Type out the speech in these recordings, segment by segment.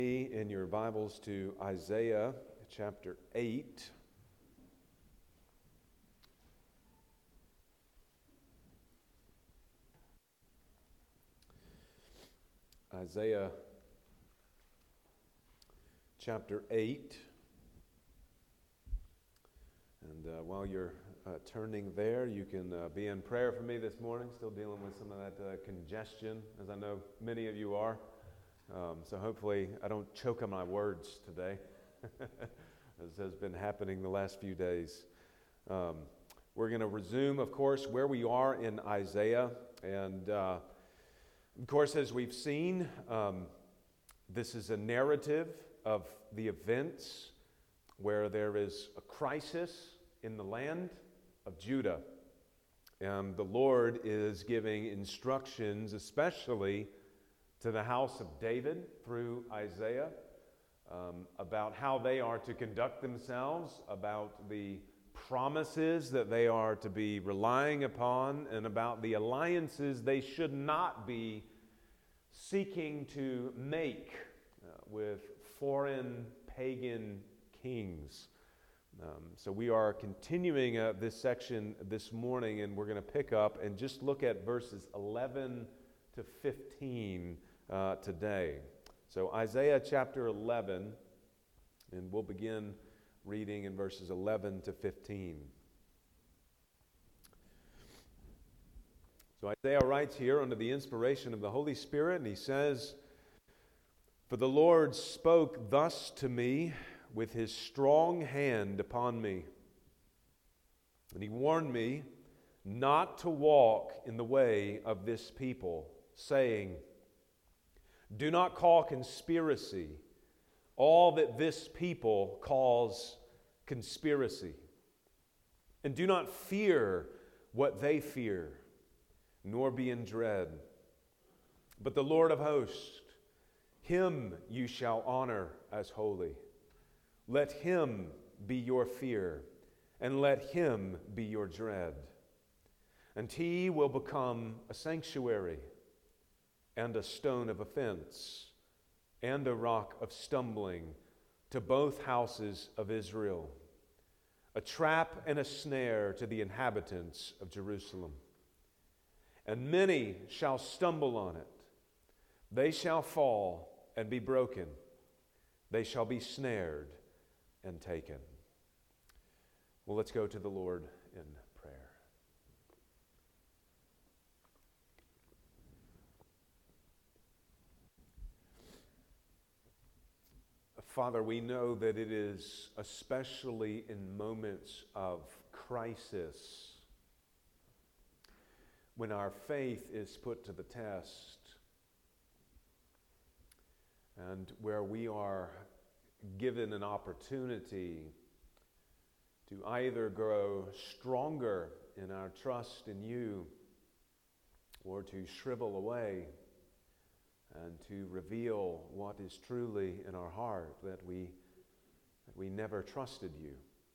In your Bibles to Isaiah chapter 8. Isaiah chapter 8. And while you're turning there, you can be in prayer for me this morning. Still dealing with some of that congestion, as I know many of you are. So hopefully I don't choke on my words today, as has been happening the last few days. We're going to resume, of course, where we are in Isaiah. And, of course, as we've seen, this is a narrative of the events where there is a crisis in the land of Judah. And the Lord is giving instructions, especially to the house of David through Isaiah, about how they are to conduct themselves, about the promises that they are to be relying upon, and about the alliances they should not be seeking to make with foreign pagan kings. So we are continuing this section this morning, and we're going to pick up and just look at verses 11 to 15 today. So Isaiah chapter 11, and we'll begin reading in verses 11 to 15. So Isaiah writes here under the inspiration of the Holy Spirit, and he says, "For the Lord spoke thus to me with his strong hand upon me, and he warned me not to walk in the way of this people, saying, 'Do not call conspiracy all that this people calls conspiracy, and do not fear what they fear, nor be in dread. But the Lord of hosts, him you shall honor as holy. Let him be your fear, and let him be your dread. And he will become a sanctuary, and a stone of offense, and a rock of stumbling to both houses of Israel, a trap and a snare to the inhabitants of Jerusalem. And many shall stumble on it. They shall fall and be broken. They shall be snared and taken." Well, let's go to the Lord in prayer. Father, we know that it is especially in moments of crisis when our faith is put to the test and where we are given an opportunity to either grow stronger in our trust in you or to shrivel away and to reveal what is truly in our heart, that we never trusted you.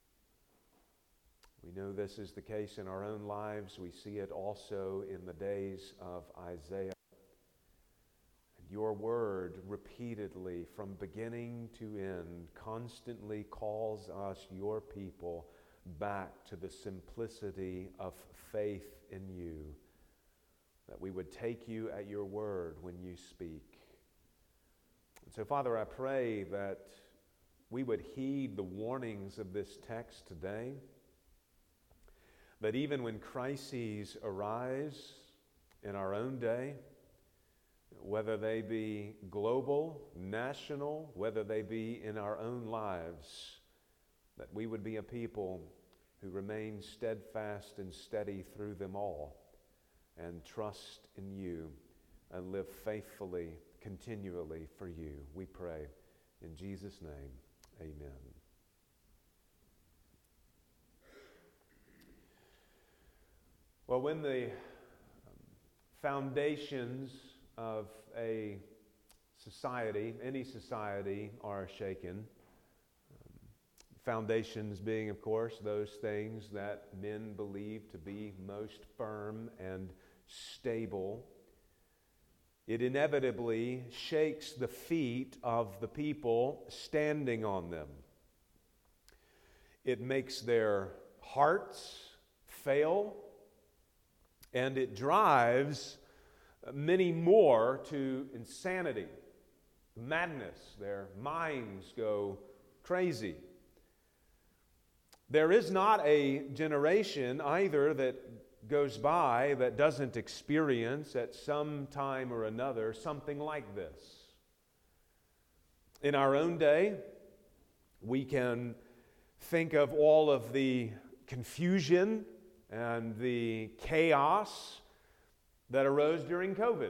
We know this is the case in our own lives. We see it also in the days of Isaiah. And your word repeatedly, from beginning to end, constantly calls us, your people, back to the simplicity of faith in you, that we would take you at your word when you speak. And so, Father, I pray that we would heed the warnings of this text today, that even when crises arise in our own day, whether they be global, national, whether they be in our own lives, that we would be a people who remain steadfast and steady through them all, and trust in you, and live faithfully, continually for you. We pray in Jesus' name, amen. Well, when the foundations of a society, any society, are shaken, foundations being, of course, those things that men believe to be most firm and stable, it inevitably shakes the feet of the people standing on them. It makes their hearts fail, and it drives many more to insanity, madness. Their minds go crazy. There is not a generation either that goes by that doesn't experience at some time or another something like this. In our own day, we can think of all of the confusion and the chaos that arose during COVID.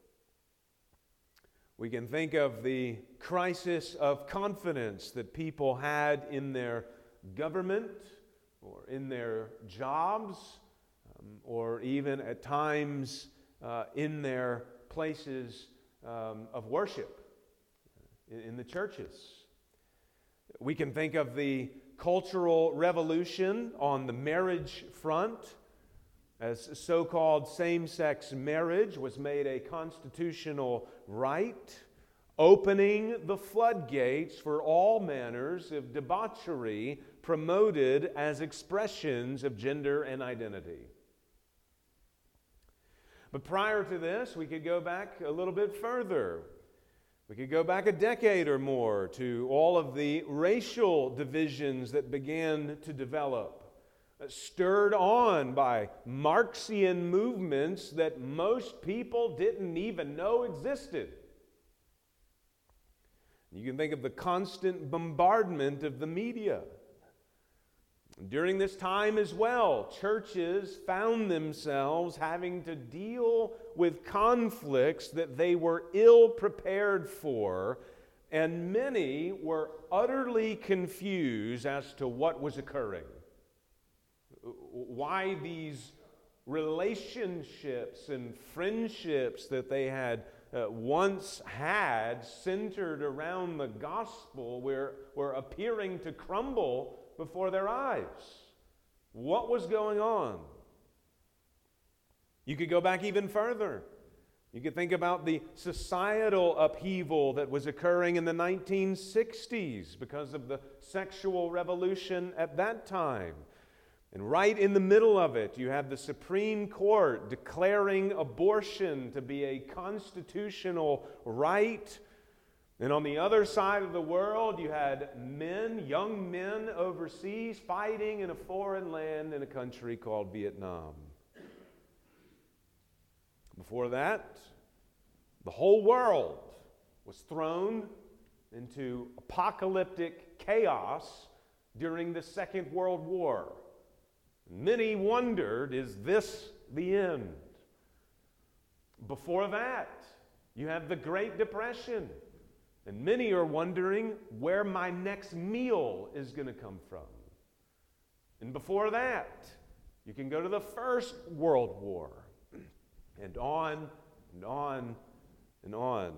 We can think of the crisis of confidence that people had in their government or in their jobs, or even at times in their places of worship in the churches. We can think of the cultural revolution on the marriage front, as so-called same-sex marriage was made a constitutional right, opening the floodgates for all manners of debauchery promoted as expressions of gender and identity. But prior to this, we could go back a little bit further. We could go back a decade or more to all of the racial divisions that began to develop, stirred on by Marxian movements that most people didn't even know existed. You can think of the constant bombardment of the media. During this time as well, churches found themselves having to deal with conflicts that they were ill prepared for, and many were utterly confused as to what was occurring. Why these relationships and friendships that they had once had centered around the gospel were appearing to crumble before their eyes. What was going on? You could go back even further. You could think about the societal upheaval that was occurring in the 1960s because of the sexual revolution at that time. And right in the middle of it, you have the Supreme Court declaring abortion to be a constitutional right. And on the other side of the world, you had young men overseas fighting in a foreign land in a country called Vietnam. Before that, the whole world was thrown into apocalyptic chaos during the Second World War. Many wondered, is this the end? Before that, you have the Great Depression. And many are wondering where my next meal is going to come from. And before that, you can go to the First World War. And on and on and on.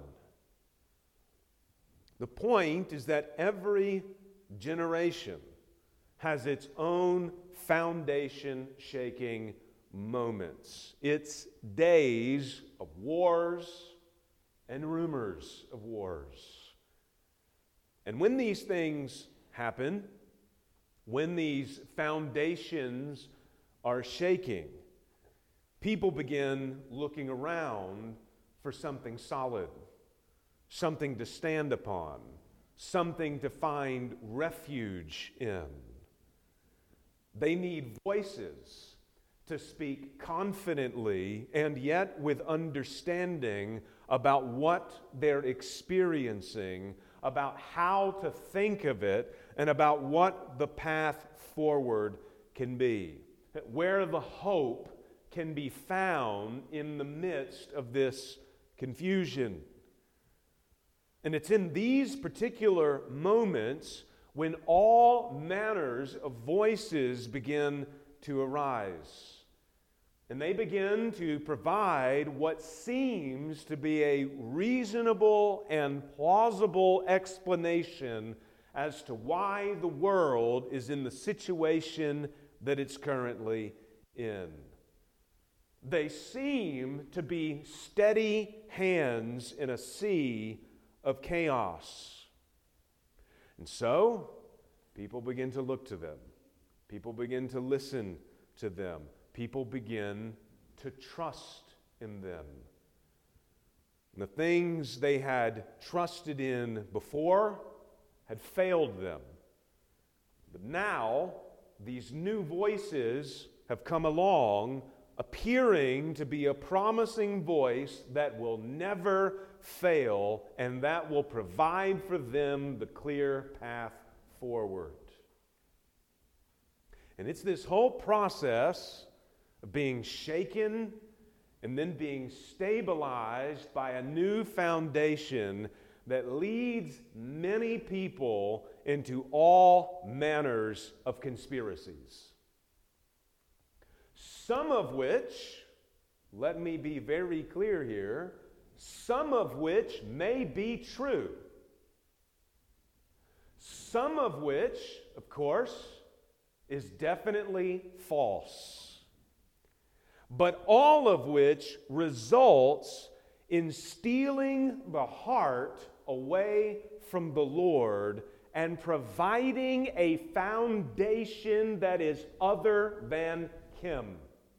The point is that every generation has its own foundation-shaking moments. It's days of wars and rumors of wars. And when these things happen, when these foundations are shaking, people begin looking around for something solid, something to stand upon, something to find refuge in. They need voices to speak confidently and yet with understanding about what they're experiencing, about how to think of it, and about what the path forward can be, where the hope can be found in the midst of this confusion. And it's in these particular moments when all manners of voices begin to arise. And they begin to provide what seems to be a reasonable and plausible explanation as to why the world is in the situation that it's currently in. They seem to be steady hands in a sea of chaos. And so, people begin to look to them. People begin to listen to them. People begin to trust in them. And the things they had trusted in before had failed them. But now, these new voices have come along, appearing to be a promising voice that will never fail and that will provide for them the clear path forward. And it's this whole process of being shaken and then being stabilized by a new foundation that leads many people into all manners of conspiracies. Some of which, let me be very clear here, some of which may be true. Some of which, of course, is definitely false. But all of which results in stealing the heart away from the Lord and providing a foundation that is other than Him.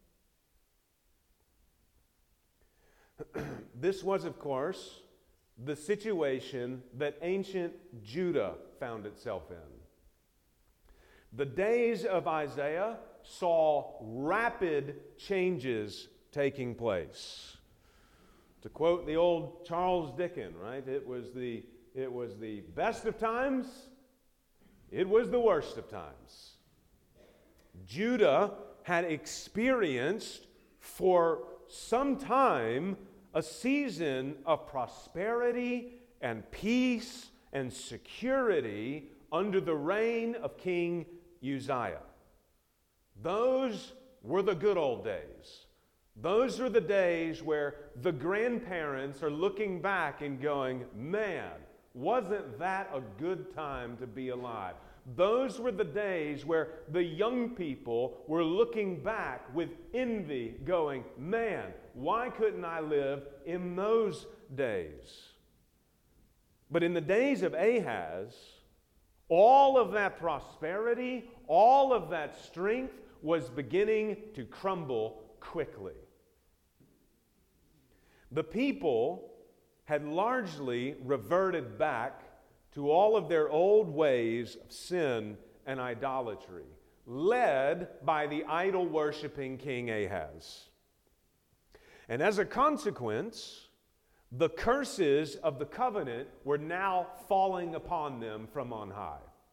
This was, of course, the situation that ancient Judah found itself in. The days of Isaiah saw rapid changes taking place. To quote the old Charles Dickens, right? It was the best of times, it was the worst of times. Judah had experienced for some time a season of prosperity and peace and security under the reign of King Uzziah. Those were the good old days. Those are the days where the grandparents are looking back and going, man, wasn't that a good time to be alive? Those were the days where the young people were looking back with envy, going, man, why couldn't I live in those days? But in the days of Ahaz, all of that prosperity, all of that strength was beginning to crumble quickly. The people had largely reverted back to all of their old ways of sin and idolatry, led by the idol-worshiping King Ahaz. And as a consequence, the curses of the covenant were now falling upon them from on high.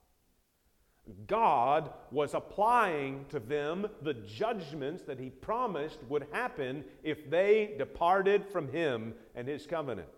God was applying to them the judgments that He promised would happen if they departed from Him and His covenant.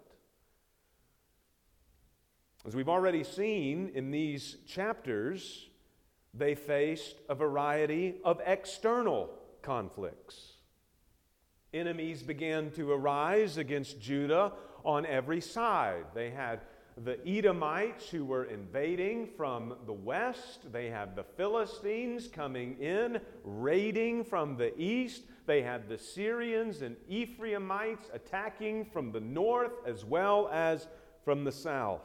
As we've already seen in these chapters, they faced a variety of external conflicts. Enemies began to arise against Judah on every side. They had the Edomites who were invading from the west. They had the Philistines coming in, raiding from the east. They had the Syrians and Ephraimites attacking from the north as well as from the south.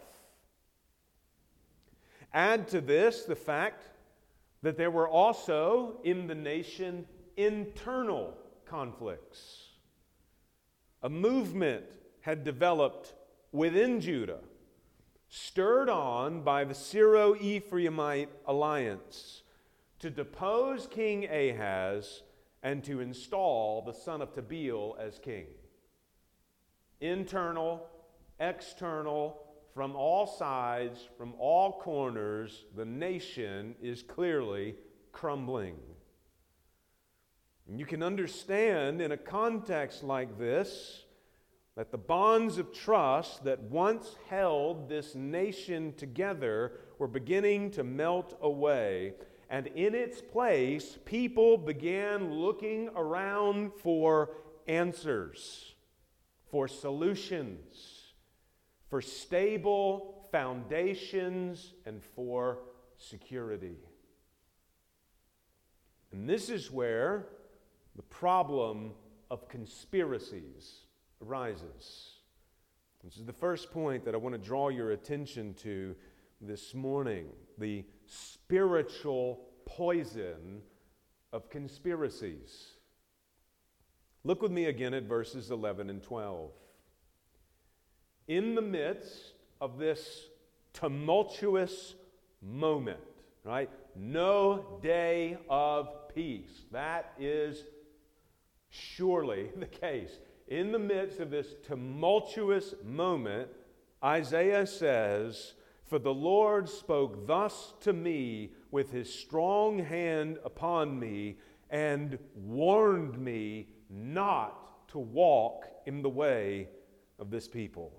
Add to this the fact that there were also in the nation internal conflicts. A movement had developed within Judah, stirred on by the Syro-Ephraimite alliance, to depose King Ahaz and to install the son of Tabeel as king. Internal, external, from all sides, from all corners, the nation is clearly crumbling. And you can understand in a context like this that the bonds of trust that once held this nation together were beginning to melt away. And in its place, people began looking around for answers, for solutions, for stable foundations, and for security. And this is where the problem of conspiracies arises. This is the first point that I want to draw your attention to this morning, the spiritual poison of conspiracies. Look with me again at verses 11 and 12. In the midst of this tumultuous moment, right? No day of peace. That is surely the case. In the midst of this tumultuous moment, Isaiah says, "For the Lord spoke thus to me with his strong hand upon me and warned me not to walk in the way of this people."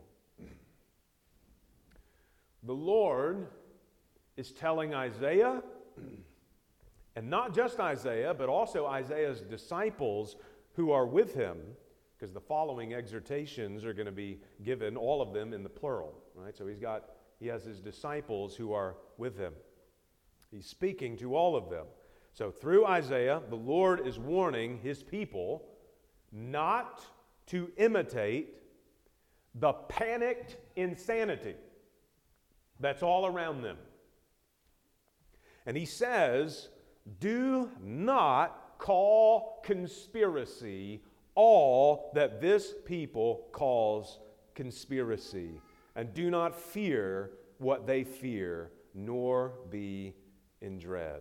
The Lord is telling Isaiah, and not just Isaiah, but also Isaiah's disciples who are with him, because the following exhortations are going to be given, all of them in the plural, right? So he has his disciples who are with him. He's speaking to all of them. So through Isaiah, the Lord is warning his people not to imitate the panicked insanity that's all around them. And he says, do not call conspiracy all that this people calls conspiracy, and do not fear what they fear, nor be in dread.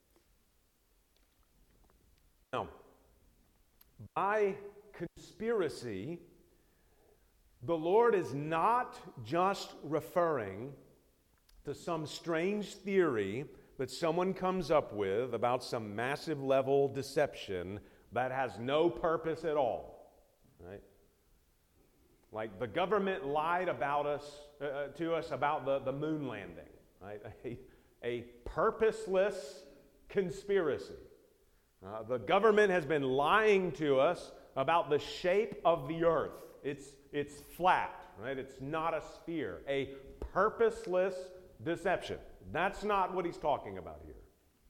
Now, by conspiracy, the Lord is not just referring to some strange theory that someone comes up with about some massive level deception that has no purpose at all, right? Like the government lied about to us about the moon landing, right? A purposeless conspiracy. The government has been lying to us about the shape of the earth. It's flat, right? It's not a sphere. A purposeless deception. That's not what he's talking about here.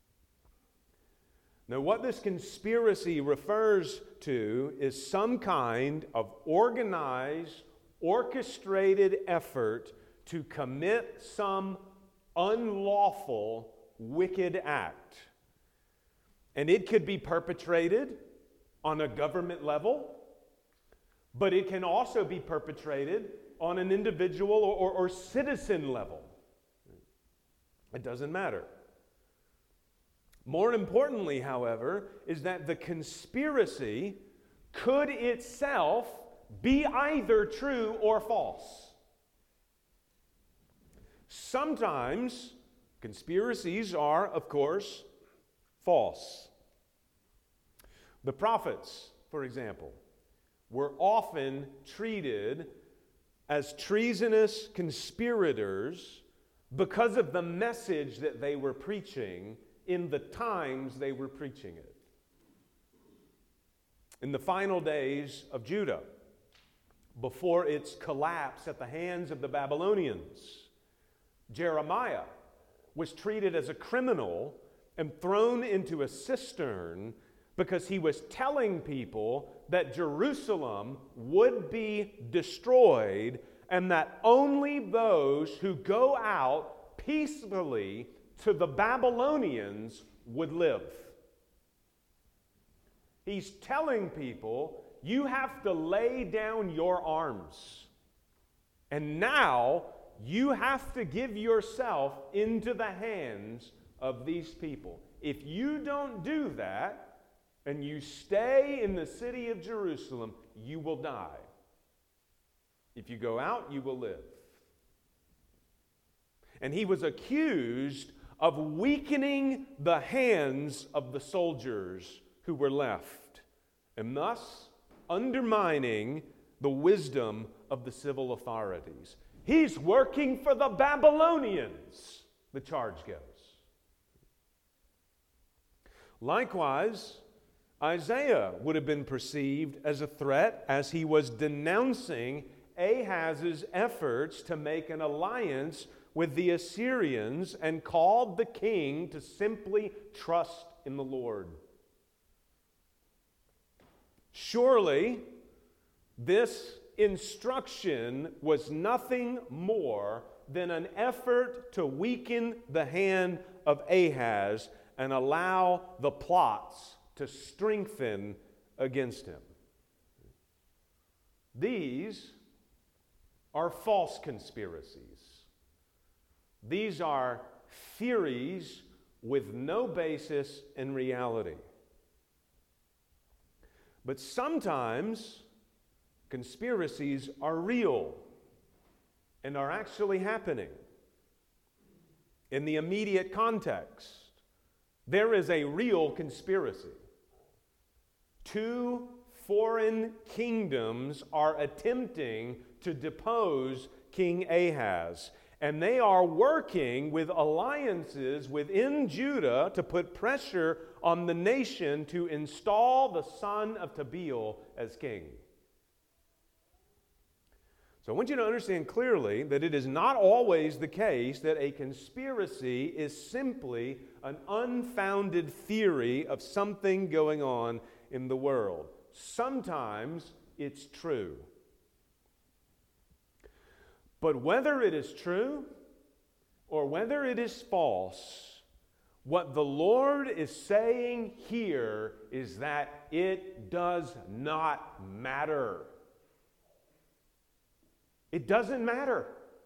Now, what this conspiracy refers to is some kind of organized, orchestrated effort to commit some unlawful, wicked act. And it could be perpetrated on a government level, but it can also be perpetrated on an individual or citizen level. It doesn't matter. More importantly, however, is that the conspiracy could itself be either true or false. Sometimes conspiracies are, of course, false. The prophets, for example, were often treated as treasonous conspirators because of the message that they were preaching in the times they were preaching it. In the final days of Judah, before its collapse at the hands of the Babylonians, Jeremiah was treated as a criminal and thrown into a cistern because he was telling people that Jerusalem would be destroyed and that only those who go out peacefully to the Babylonians would live. He's telling people, you have to lay down your arms. And now you have to give yourself into the hands of these people. If you don't do that, and you stay in the city of Jerusalem, you will die. If you go out, you will live. And he was accused of weakening the hands of the soldiers who were left, and thus undermining the wisdom of the civil authorities. He's working for the Babylonians, the charge goes. Likewise, Isaiah would have been perceived as a threat as he was denouncing Ahaz's efforts to make an alliance with the Assyrians and called the king to simply trust in the Lord. Surely, this instruction was nothing more than an effort to weaken the hand of Ahaz and allow the plots to strengthen against him. These are false conspiracies. These are theories with no basis in reality. But sometimes conspiracies are real and are actually happening. In the immediate context, there is a real conspiracy. Two foreign kingdoms are attempting to depose King Ahaz, and they are working with alliances within Judah to put pressure on the nation to install the son of Tabeel as king. So I want you to understand clearly that it is not always the case that a conspiracy is simply an unfounded theory of something going on in the world. Sometimes it's true. But whether it is true or whether it is false, what the Lord is saying here is that it does not matter. It doesn't matter.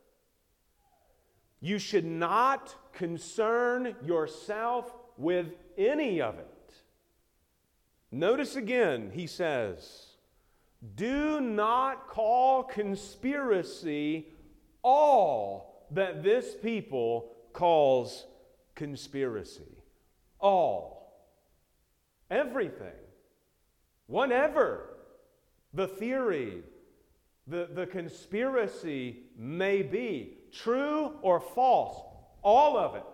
You should not concern yourself with any of it. Notice again, he says, do not call conspiracy all that this people calls conspiracy. All. Everything. Whatever the theory, the conspiracy may be, true or false, all of it.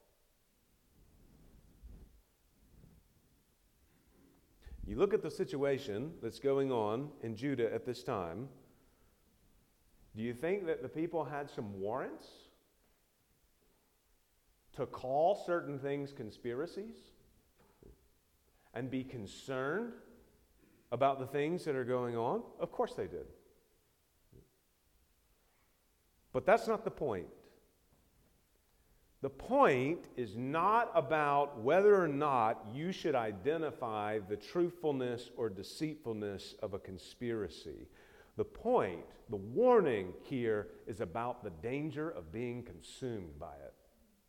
You look at the situation that's going on in Judah at this time. Do you think that the people had some warrants to call certain things conspiracies and be concerned about the things that are going on? Of course they did. But that's not the point. The point is not about whether or not you should identify the truthfulness or deceitfulness of a conspiracy. The point, the warning here, is about the danger of being consumed by it.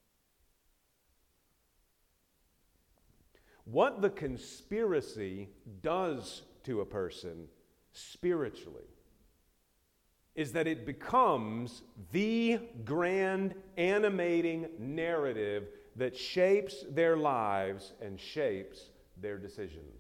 What the conspiracy does to a person spiritually is that it becomes the grand animating narrative that shapes their lives and shapes their decisions.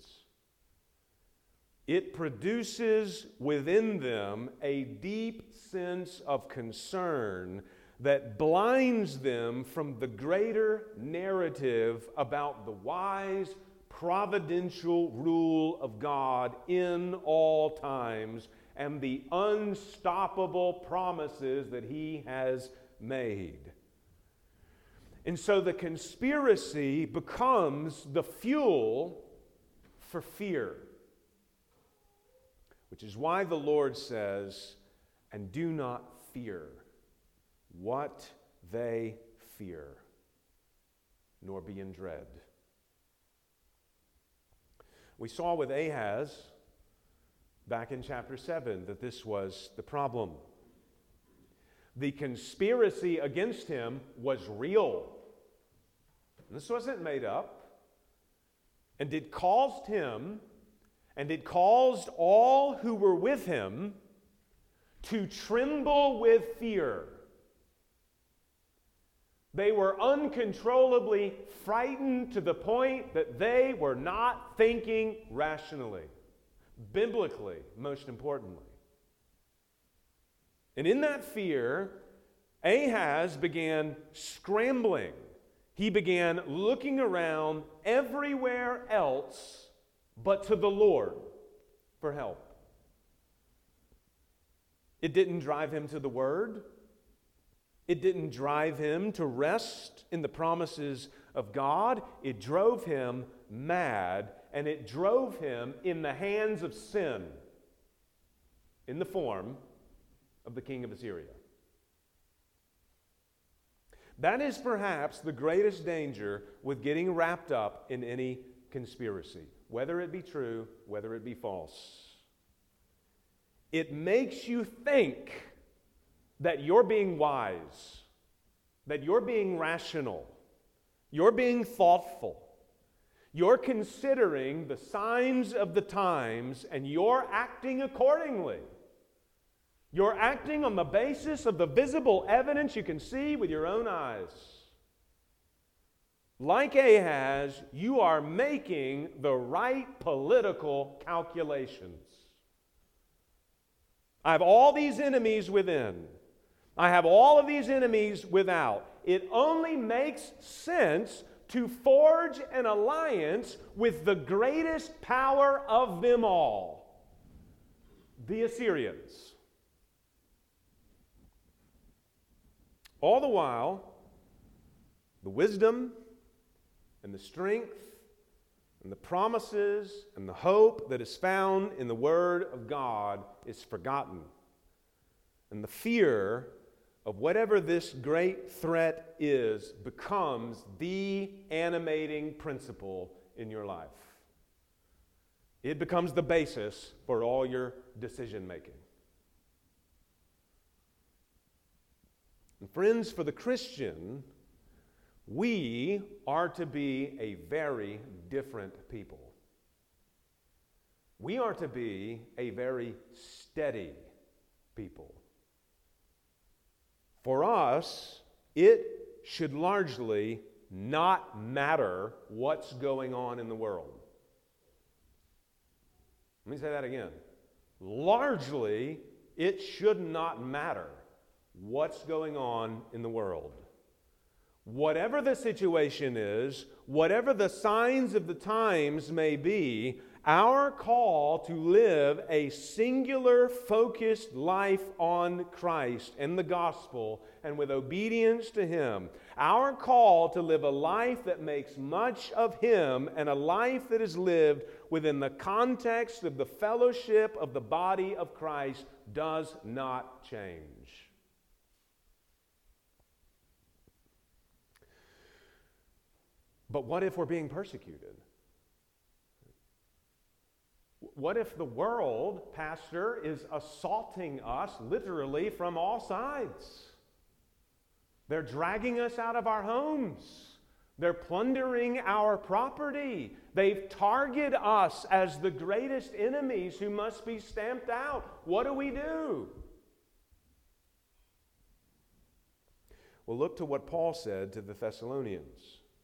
It produces within them a deep sense of concern that blinds them from the greater narrative about the wise, providential rule of God in all times and the unstoppable promises that He has made. And so the conspiracy becomes the fuel for fear. Which is why the Lord says, and do not fear what they fear, nor be in dread. We saw with Ahaz back in chapter 7 that this was the problem. The conspiracy against him was real. This wasn't made up. And it caused him, and it caused all who were with him to tremble with fear. They were uncontrollably frightened to the point that they were not thinking rationally, biblically, most importantly. And in that fear, Ahaz began scrambling. He began looking around everywhere else but to the Lord for help. It didn't drive him to the Word. It didn't drive him to rest in the promises of God. It drove him mad and it drove him in the hands of sin in the form of the king of Assyria. That is perhaps the greatest danger with getting wrapped up in any conspiracy, whether it be true, whether it be false. It makes you think that you're being wise, that you're being rational, you're being thoughtful, you're considering the signs of the times, and you're acting accordingly. You're acting on the basis of the visible evidence you can see with your own eyes. Like Ahaz, you are making the right political calculations. I have all these enemies within. I have all of these enemies without. It only makes sense to forge an alliance with the greatest power of them all, the Assyrians. All the while, the wisdom and the strength and the promises and the hope that is found in the Word of God is forgotten. And the fear of whatever this great threat is becomes the animating principle in your life. It becomes the basis for all your decision making. And friends, for the Christian, we are to be a very different people. We are to be a very steady people. For us, it should largely not matter what's going on in the world. Let me say that again. Largely, it should not matter what's going on in the world. Whatever the situation is, whatever the signs of the times may be, our call to live a singular, focused life on Christ and the gospel and with obedience to Him, our call to live a life that makes much of Him and a life that is lived within the context of the fellowship of the body of Christ does not change. But what if we're being persecuted? What if the world, Pastor, is assaulting us literally from all sides? They're dragging us out of our homes. They're plundering our property. They've targeted us as the greatest enemies who must be stamped out. What do we do? Well, look to what Paul said to the Thessalonians.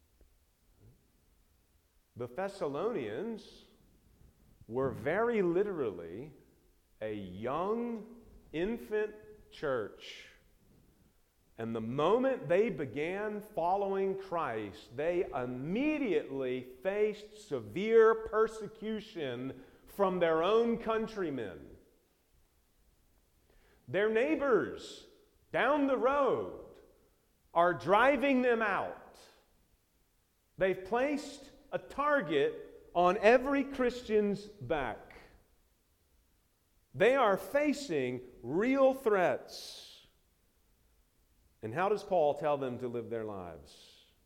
The Thessalonians were very literally a young infant church. And the moment they began following Christ, they immediately faced severe persecution from their own countrymen. Their neighbors down the road are driving them out. They've placed a target on every Christian's back. They are facing real threats. And how does Paul tell them to live their lives?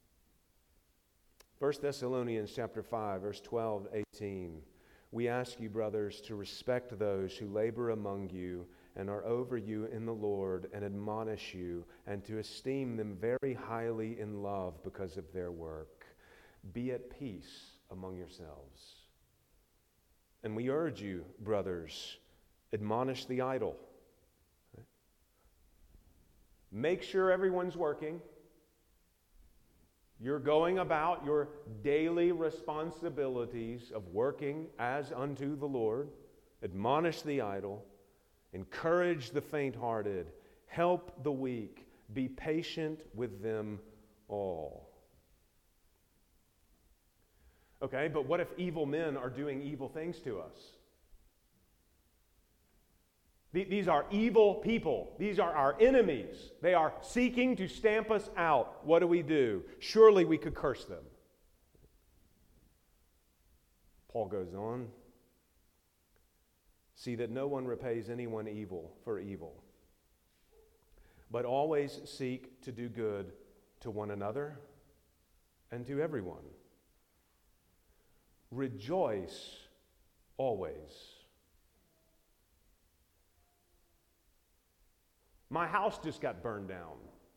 1 Thessalonians chapter 5, verse 12, 18. We ask you, brothers, to respect those who labor among you and are over you in the Lord and admonish you, and to esteem them very highly in love because of their work. Be at peace among yourselves. And we urge you, brothers, admonish the idle. Make sure everyone's working. You're going about your daily responsibilities of working as unto the Lord. Admonish the idle. Encourage the faint-hearted. Help the weak. Be patient with them all. Okay, but what if evil men are doing evil things to us? These are evil people. These are our enemies. They are seeking to stamp us out. What do? Surely we could curse them. Paul goes on, see that no one repays anyone evil for evil, but always seek to do good to one another and to everyone. Rejoice always. My house just got burned down.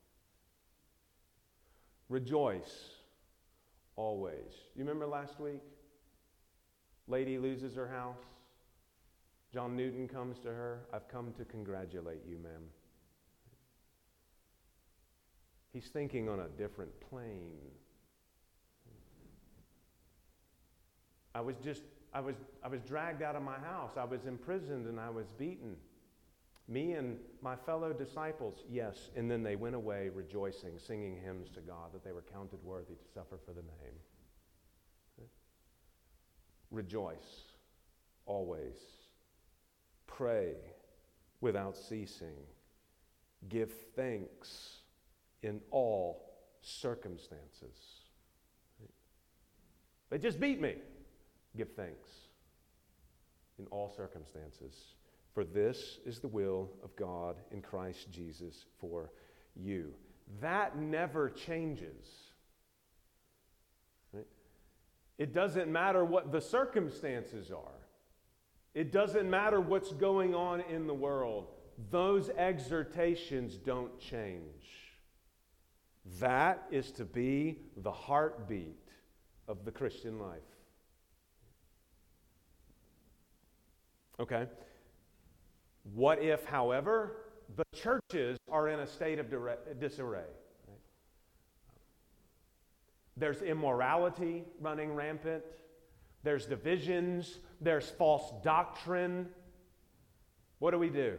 Rejoice always. You remember last week? Lady loses her house. John Newton comes to her. I've come to congratulate you, ma'am. He's thinking on a different plane. I was dragged out of my house. I was imprisoned and I was beaten. Me and my fellow disciples, yes. And then they went away rejoicing, singing hymns to God that they were counted worthy to suffer for the name. Rejoice always. Pray without ceasing. Give thanks in all circumstances. They just beat me. Give thanks in all circumstances. For this is the will of God in Christ Jesus for you. That never changes. Right? It doesn't matter what the circumstances are. It doesn't matter what's going on in the world. Those exhortations don't change. That is to be the heartbeat of the Christian life. Okay. What if, however, the churches are in a state of disarray? Right? There's immorality running rampant. There's divisions. There's false doctrine. What do?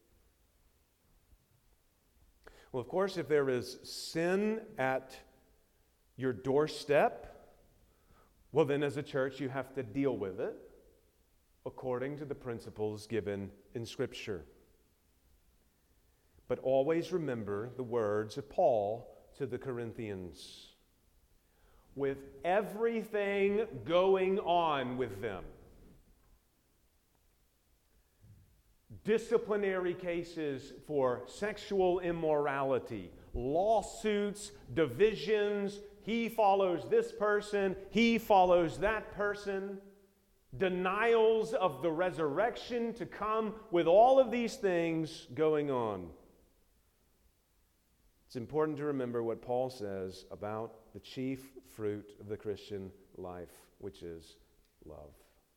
Well, of course, if there is sin at your doorstep, well, then as a church, you have to deal with it according to the principles given in Scripture. But always remember the words of Paul to the Corinthians. With everything going on with them, disciplinary cases for sexual immorality, lawsuits, divisions, he follows this person, he follows that person, denials of the resurrection to come, with all of these things going on. It's important to remember what Paul says about the chief fruit of the Christian life, which is love.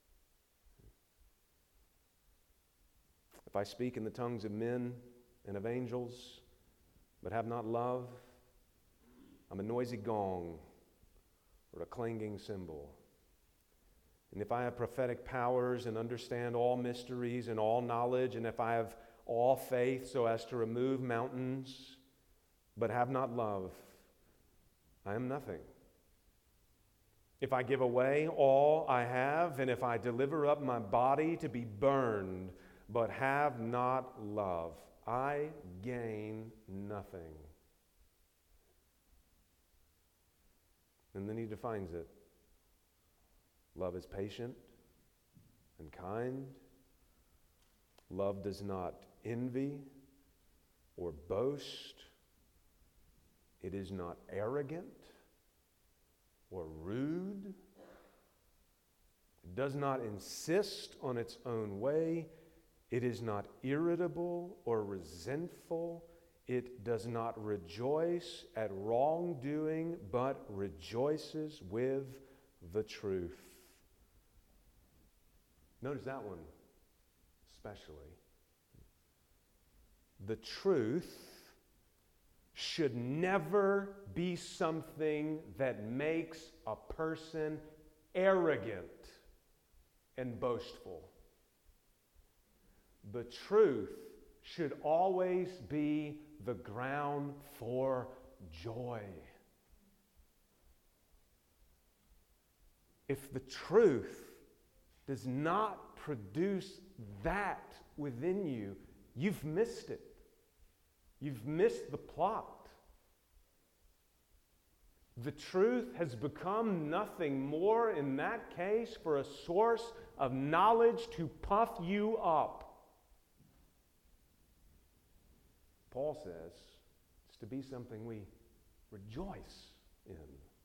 If I speak in the tongues of men and of angels, but have not love, I'm a noisy gong or a clanging cymbal. And if I have prophetic powers and understand all mysteries and all knowledge, and if I have all faith so as to remove mountains, but have not love, I am nothing. If I give away all I have, and if I deliver up my body to be burned, but have not love, I gain nothing. And then he defines it. Love is patient and kind. Love does not envy or boast. It is not arrogant or rude. It does not insist on its own way. It is not irritable or resentful. It does not rejoice at wrongdoing, but rejoices with the truth. Notice that one especially. The truth should never be something that makes a person arrogant and boastful. The truth should always be the ground for joy. If the truth does not produce that within you, you've missed it. You've missed the plot. the truth has become nothing more in that case for a source of knowledge to puff you up. Paul says it's to be something we rejoice in.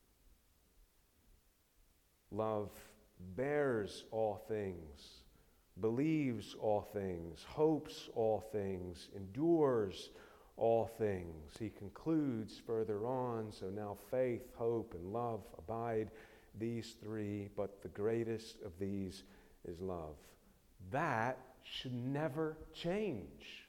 Love bears all things, believes all things, hopes all things, endures all things. He concludes further on, so now faith, hope, and love abide, these three, but the greatest of these is love. That should never change.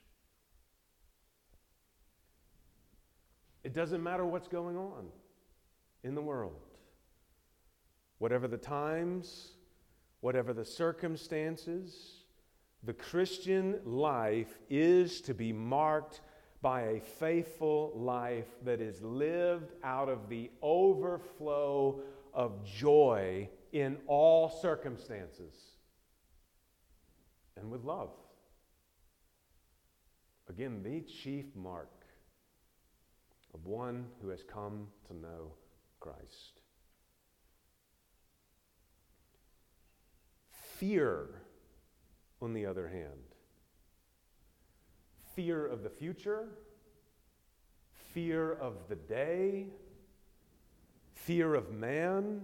It doesn't matter what's going on in the world. Whatever the times, whatever the circumstances, the Christian life is to be marked by a faithful life that is lived out of the overflow of joy in all circumstances and with love. Again, the chief mark of one who has come to know Christ. Fear, on the other hand, fear of the future, fear of the day, fear of man,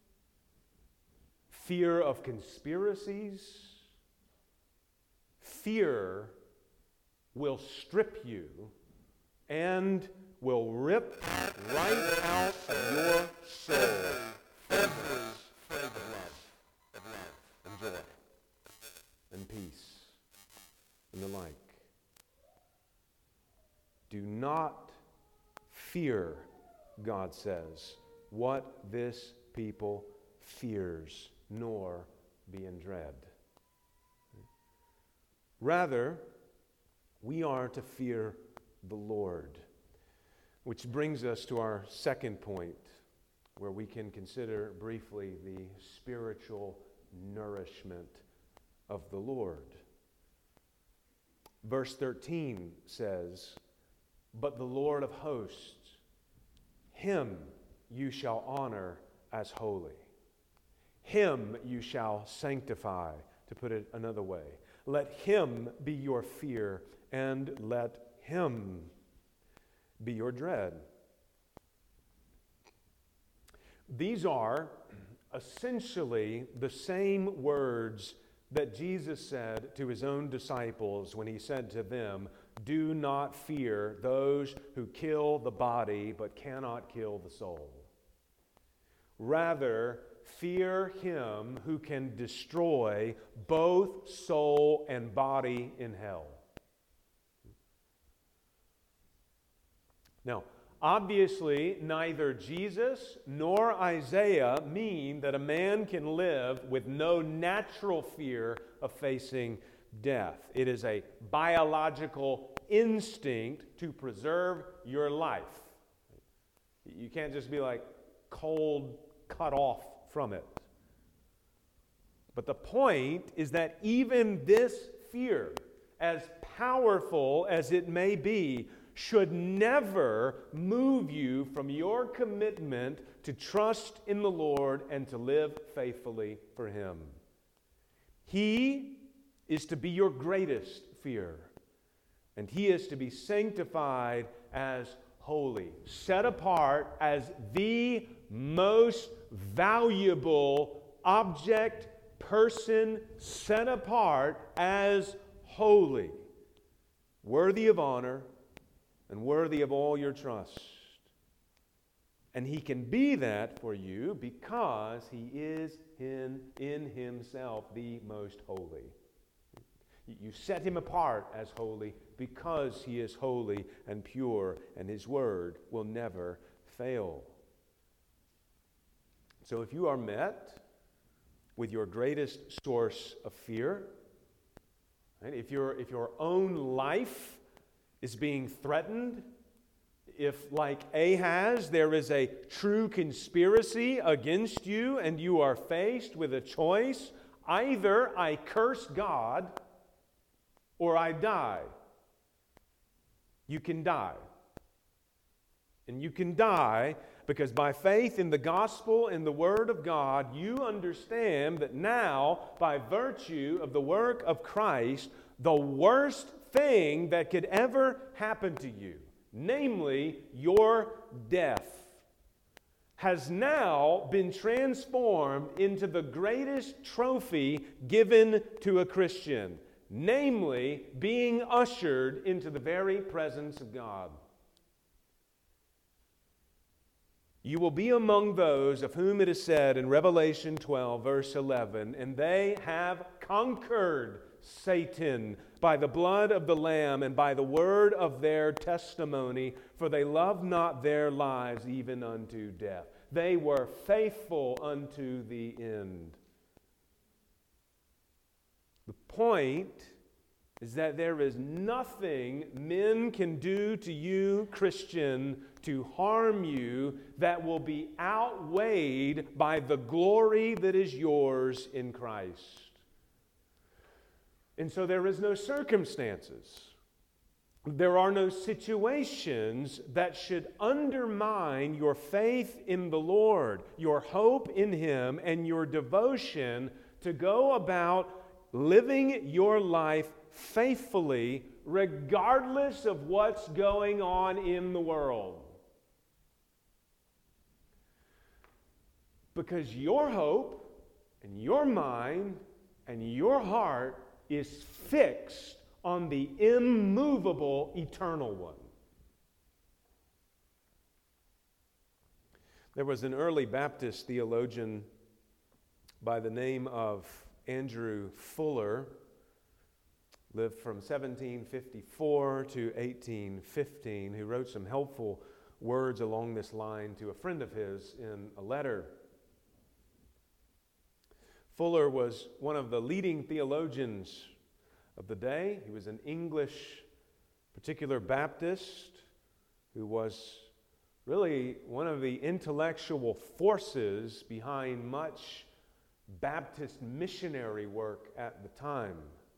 fear of conspiracies, fear will strip you and will rip right out of your soul fragments of love and joy and peace and the like. Do not fear, God says, what this people fears, nor be in dread. Rather, we are to fear the Lord. Which brings us to our second point, where we can consider briefly the spiritual nourishment of the Lord. Verse 13 says, "But the Lord of hosts, him you shall honor as holy. Him you shall sanctify," to put it another way. "Let him be your fear, and let him be your dread." These are essentially the same words that Jesus said to his own disciples when he said to them, "Do not fear those who kill the body but cannot kill the soul. Rather, fear him who can destroy both soul and body in hell." Now, obviously, neither Jesus nor Isaiah mean that a man can live with no natural fear of facing death. It is a biological instinct to preserve your life. You can't just be like cold, cut off from it. But the point is that even this fear, as powerful as it may be, should never move you from your commitment to trust in the Lord and to live faithfully for Him. He is to be your greatest fear, and He is to be sanctified as holy, set apart as the most valuable object, person, set apart as holy, worthy of honor, and worthy of all your trust. And He can be that for you because He is in Himself the most holy. You set Him apart as holy because He is holy and pure, and His word will never fail. So if you are met with your greatest source of fear, right, if your own life is being threatened, if, like Ahaz, there is a true conspiracy against you and you are faced with a choice, either I curse God or I die. You can die. And you can die Because by faith in the gospel and the Word of God, you understand that now, by virtue of the work of Christ, the worst thing that could ever happen to you, namely your death, has now been transformed into the greatest trophy given to a Christian, namely being ushered into the very presence of God. You will be among those of whom it is said in Revelation 12, verse 11, and they have conquered Satan by the blood of the Lamb and by the word of their testimony, for they loved not their lives even unto death. They were faithful unto the end. The point is that there is nothing men can do to you, Christian, to harm you that will be outweighed by the glory that is yours in Christ. And so there is no circumstances, there are no situations that should undermine your faith in the Lord, your hope in Him, and your devotion to go about living your life faithfully, regardless of what's going on in the world. Because your hope and your mind and your heart is fixed on the immovable, eternal one. There was an early Baptist theologian by the name of Andrew Fuller, lived from 1754 to 1815, who wrote some helpful words along this line to a friend of his in a letter. Fuller was one of the leading theologians of the day. He was an English, particular Baptist, who was really one of the intellectual forces behind much Baptist missionary work at the time.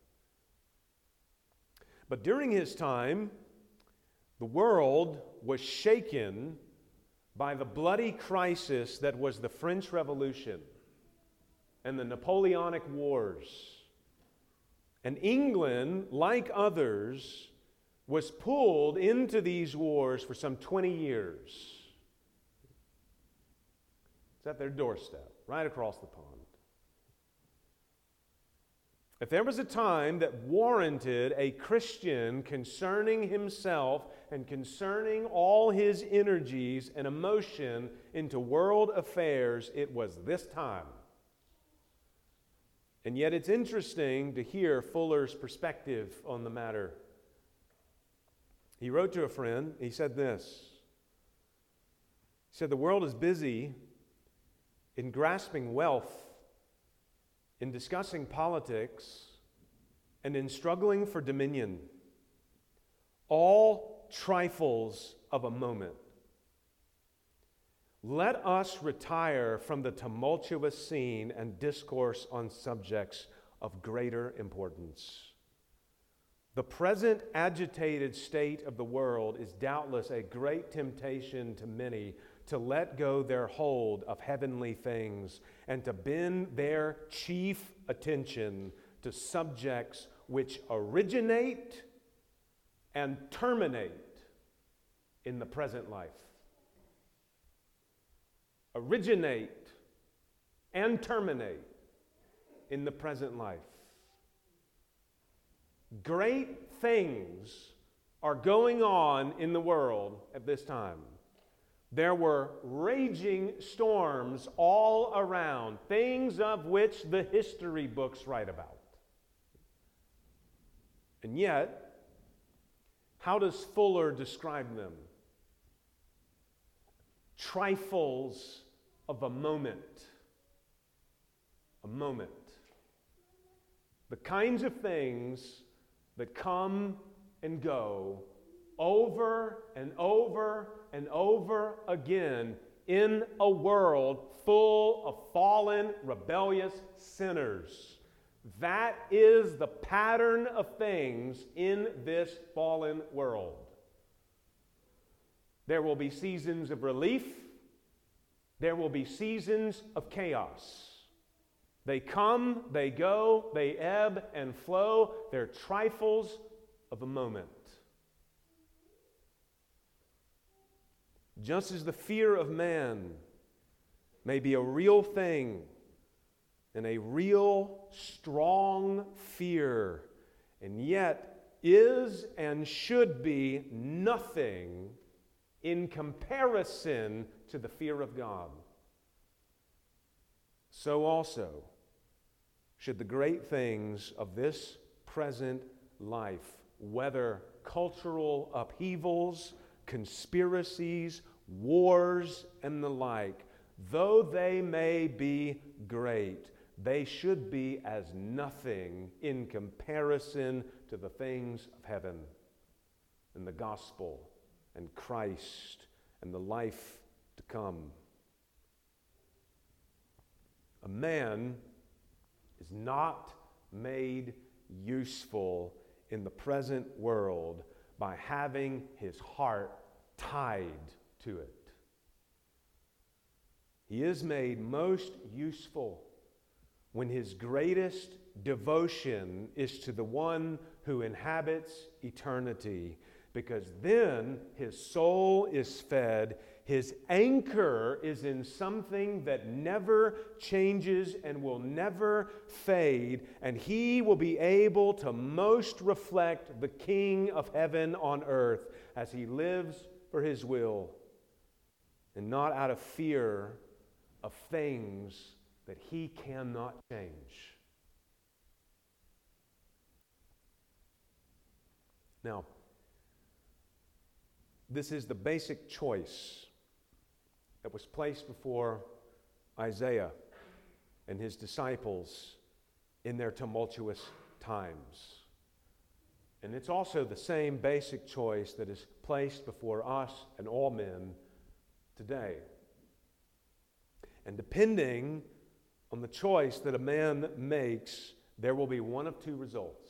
But during his time, the world was shaken by the bloody crisis that was the French Revolution and the Napoleonic Wars. And England, like others, was pulled into these wars for some 20 years. It's at their doorstep, right across the pond. If there was a time that warranted a Christian concerning himself and concerning all his energies and emotion into world affairs, it was this time. And yet it's interesting to hear Fuller's perspective on the matter. He wrote to a friend, he said this. He said, "The world is busy in grasping wealth, in discussing politics, and in struggling for dominion. All trifles of a moment. Let us retire from the tumultuous scene and discourse on subjects of greater importance. The present agitated state of the world is doubtless a great temptation to many to let go their hold of heavenly things and to bend their chief attention to subjects which originate and terminate in the present life. Originate and terminate in the present life. Great things are going on in the world at this time. There were raging storms all around, things of which the history books write about. And yet, how does Fuller describe them? Trifles of a moment. A moment. The kinds of things that come and go over and over and over again in a world full of fallen, rebellious sinners. That is the pattern of things in this fallen world. There will be seasons of relief There will be seasons of chaos. They come, they go, they ebb and flow. They're trifles of a moment. Just as the fear of man may be a real thing and a real strong fear, and yet is and should be nothing in comparison to the fear of God, so also should the great things of this present life, whether cultural upheavals, conspiracies, wars, and the like, though they may be great, they should be as nothing in comparison to the things of heaven and the gospel and Christ and the life to come. A man is not made useful in the present world by having his heart tied to it. He is made most useful when his greatest devotion is to the one who inhabits eternity, because then his soul is fed, his anchor is in something that never changes and will never fade, and he will be able to most reflect the King of heaven on earth as he lives for his will, and not out of fear of things that he cannot change. Now, this is the basic choice that was placed before Isaiah and his disciples in their tumultuous times. And it's also the same basic choice that is placed before us and all men today. And depending on the choice that a man makes, there will be one of two results.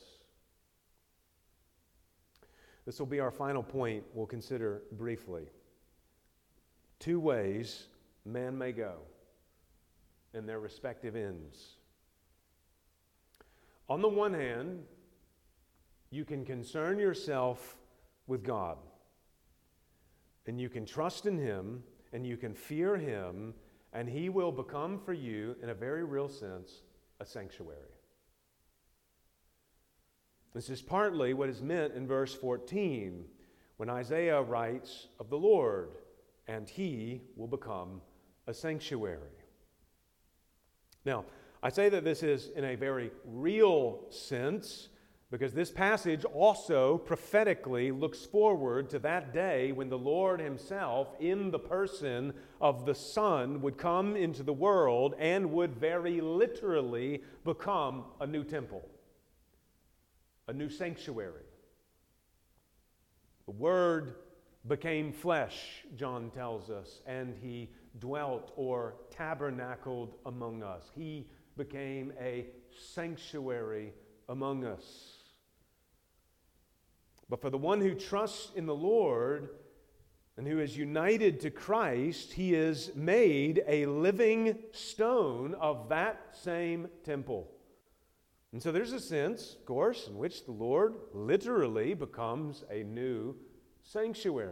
This will be our final point we'll consider briefly. Two ways man may go in their respective ends. On the one hand, you can concern yourself with God, and you can trust in Him, and you can fear Him, and He will become for you, in a very real sense, a sanctuary. This is partly what is meant in verse 14, when Isaiah writes of the Lord, and He will become a sanctuary. Now, I say that this is in a very real sense, because this passage also prophetically looks forward to that day when the Lord Himself, in the person of the Son, would come into the world and would very literally become a new temple, a new sanctuary. The Word became flesh, John tells us, and He dwelt or tabernacled among us. He became a sanctuary among us. But for the one who trusts in the Lord and who is united to Christ, he is made a living stone of that same temple. And so there's a sense, of course, in which the Lord literally becomes a new sanctuary.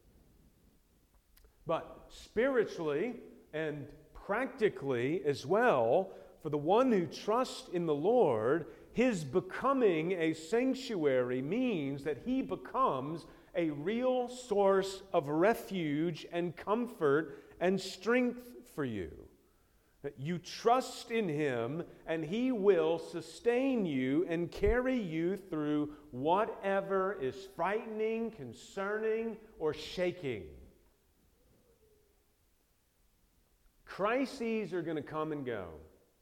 But spiritually and practically as well, for the one who trusts in the Lord, his becoming a sanctuary means that he becomes a real source of refuge and comfort and strength for you. That you trust in Him and He will sustain you and carry you through whatever is frightening, concerning, or shaking. Crises are going to come and go.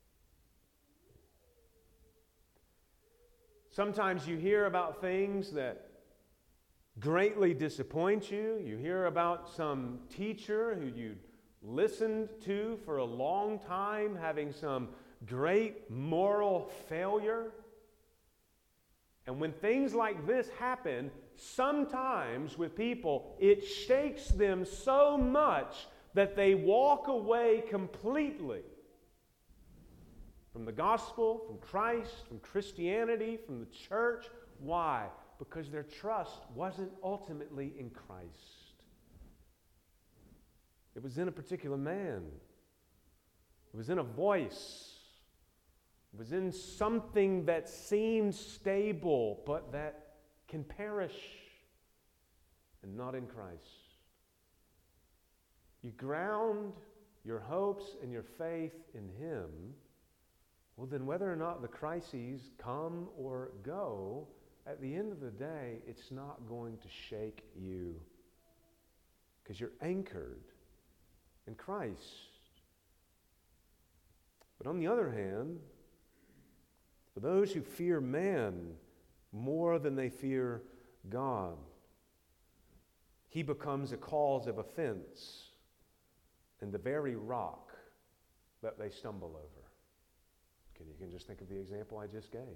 Sometimes you hear about things that greatly disappoint you. You hear about some teacher who you listened to for a long time having some great moral failure. And when things like this happen, sometimes with people, it shakes them so much that they walk away completely from the gospel, from Christ, from Christianity, from the church. Why? Because their trust wasn't ultimately in Christ. It was in a particular man. It was in a voice. It was in something that seemed stable, but that can perish, and not in Christ. You ground your hopes and your faith in Him, well, then whether or not the crises come or go, at the end of the day, it's not going to shake you because you're anchored in Christ. But on the other hand, for those who fear man more than they fear God, he becomes a cause of offense and the very rock that they stumble over. You can just think of the example I just gave.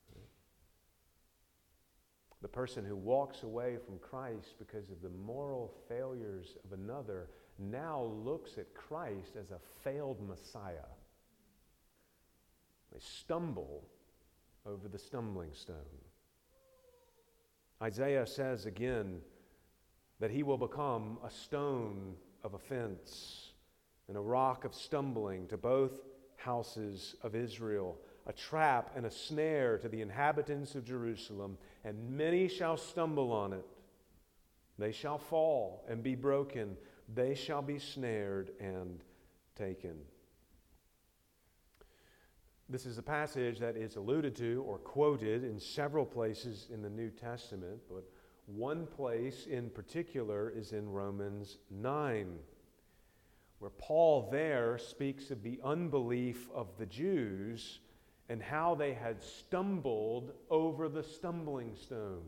The person who walks away from Christ because of the moral failures of another now looks at Christ as a failed Messiah. They stumble over the stumbling stone. Isaiah says again that he will become a stone of offense and a rock of stumbling to both houses of Israel, a trap and a snare to the inhabitants of Jerusalem, and many shall stumble on it. They shall fall and be broken. They shall be snared and taken. This is a passage that is alluded to or quoted in several places in the New Testament, but one place in particular is in Romans 9, where Paul there speaks of the unbelief of the Jews and how they had stumbled over the stumbling stone.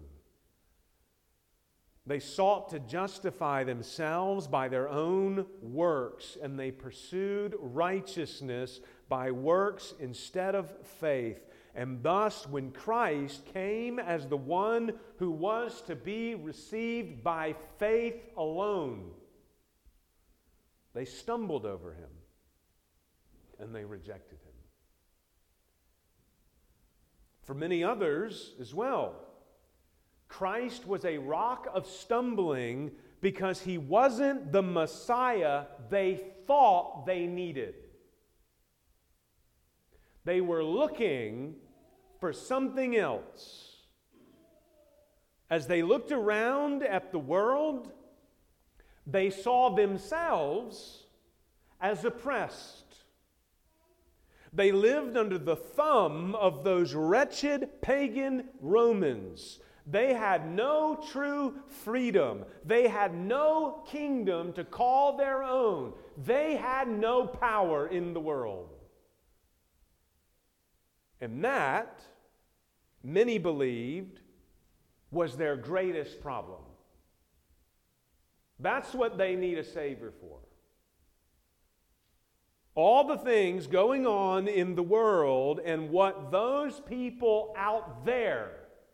They sought to justify themselves by their own works, and they pursued righteousness by works instead of faith. And thus, when Christ came as the one who was to be received by faith alone, they stumbled over him and they rejected him. For many others as well, Christ was a rock of stumbling because he wasn't the Messiah they thought they needed. They were looking for something else. As they looked around at the world, they saw themselves as oppressed. They lived under the thumb of those wretched pagan Romans. They had no true freedom. They had no kingdom to call their own. They had no power in the world. And that, many believed, was their greatest problem. That's what they need a Savior for. All the things going on in the world and what those people out there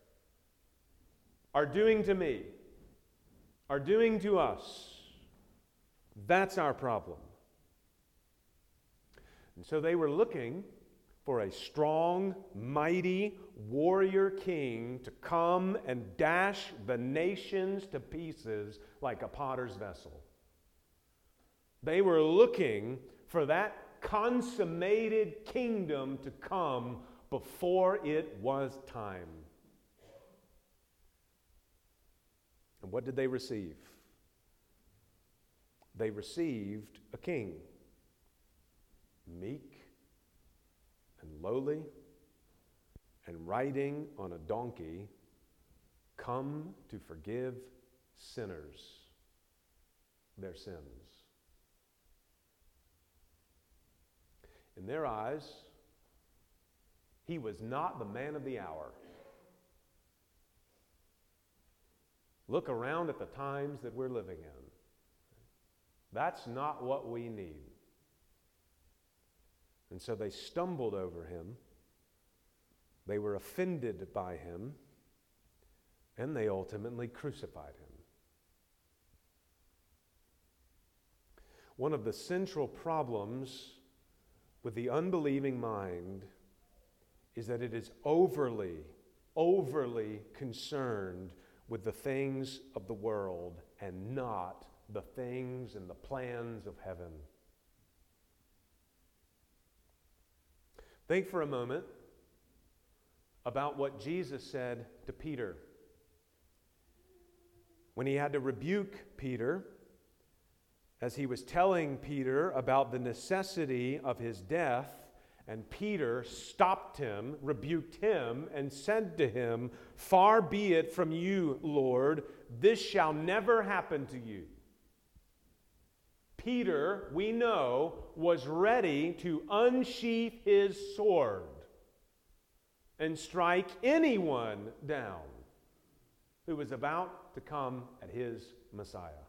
are doing to me, are doing to us, that's our problem. And so they were looking for a strong, mighty warrior king to come and dash the nations to pieces like a potter's vessel. They were looking for that consummated kingdom to come before it was time. And what did they receive? They received a king, meek and lowly, and riding on a donkey, come to forgive sinners their sins. In their eyes, he was not the man of the hour. Look around at the times that we're living in. That's not what we need. And so they stumbled over him, they were offended by him, and they ultimately crucified him. one of the central problems with the unbelieving mind is that it is overly concerned with the things of the world and not the things and the plans of heaven. Think for a moment about what Jesus said to Peter. When he had to rebuke Peter, as he was telling Peter about the necessity of his death, and Peter stopped him, rebuked him, and said to him, "Far be it from you, Lord, this shall never happen to you." Peter, we know, was ready to unsheath his sword and strike anyone down who was about to come at his Messiah.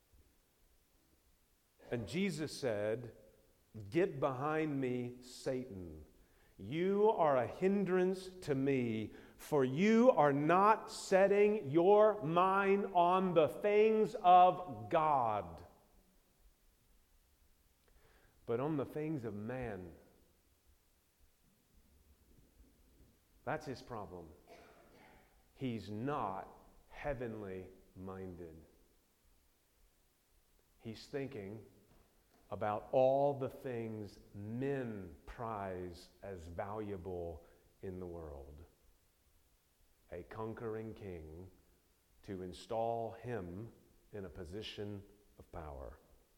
And Jesus said, "Get behind me, Satan. You are a hindrance to me, for you are not setting your mind on the things of God, but on the things of man." That's his problem. He's not heavenly minded. He's thinking about all the things men prize as valuable in the world. A conquering king to install him in a position of power.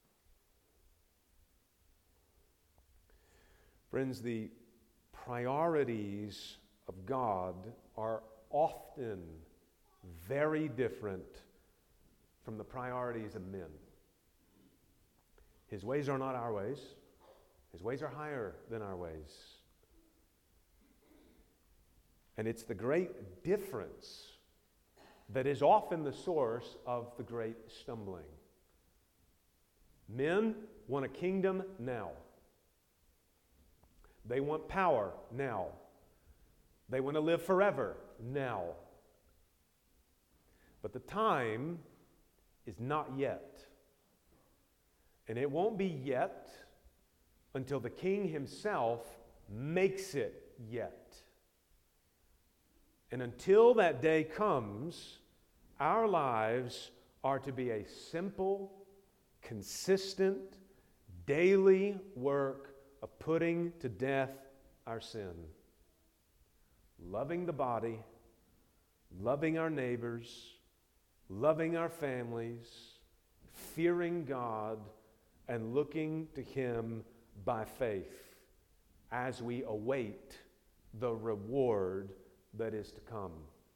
Friends, the priorities of God are often very different from the priorities of men. His ways are not our ways. His ways are higher than our ways. And it's the great difference that is often the source of the great stumbling. Men want a kingdom now. They want power now. They want to live forever now. But the time is not yet. And it won't be yet until the King himself makes it yet. And until that day comes, our lives are to be a simple, consistent, daily work of putting to death our sin. Loving the body, loving our neighbors, loving our families, fearing God, and looking to Him by faith as we await the reward that is to come.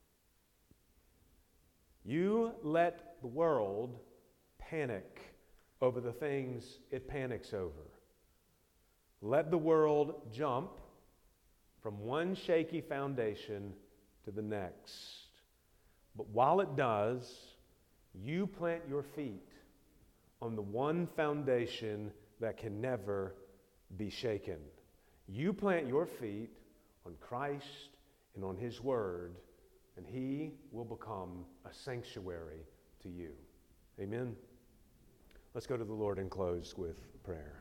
You let the world panic over the things it panics over. Let the world jump from one shaky foundation to the next. But while it does, you plant your feet on the one foundation that can never be shaken. You plant your feet on Christ and on His Word, and He will become a sanctuary to you. Amen? Let's go to the Lord and close with prayer.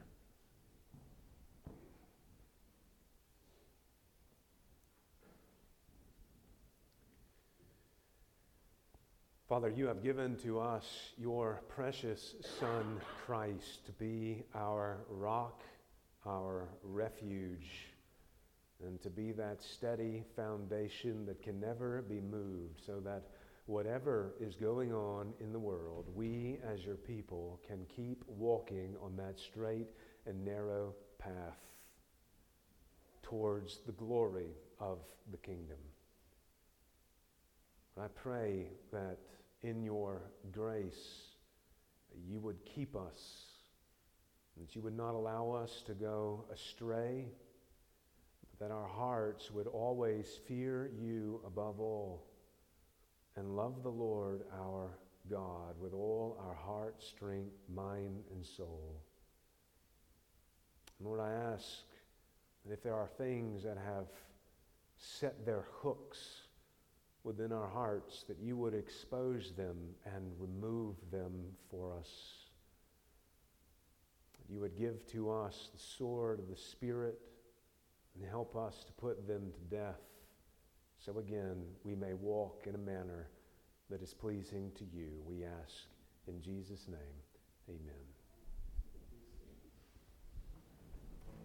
Father, you have given to us your precious Son, Christ, to be our rock, our refuge, and to be that steady foundation that can never be moved, so that whatever is going on in the world, we as your people can keep walking on that straight and narrow path towards the glory of the kingdom. I pray that in your grace you would keep us, that you would not allow us to go astray, but that our hearts would always fear you above all and love the Lord our God with all our heart, strength, mind, and soul. Lord, I ask that if there are things that have set their hooks within our hearts, that you would expose them and remove them for us. You would give to us the sword of the Spirit and help us to put them to death. So again, we may walk in a manner that is pleasing to you. We ask in Jesus' name, amen.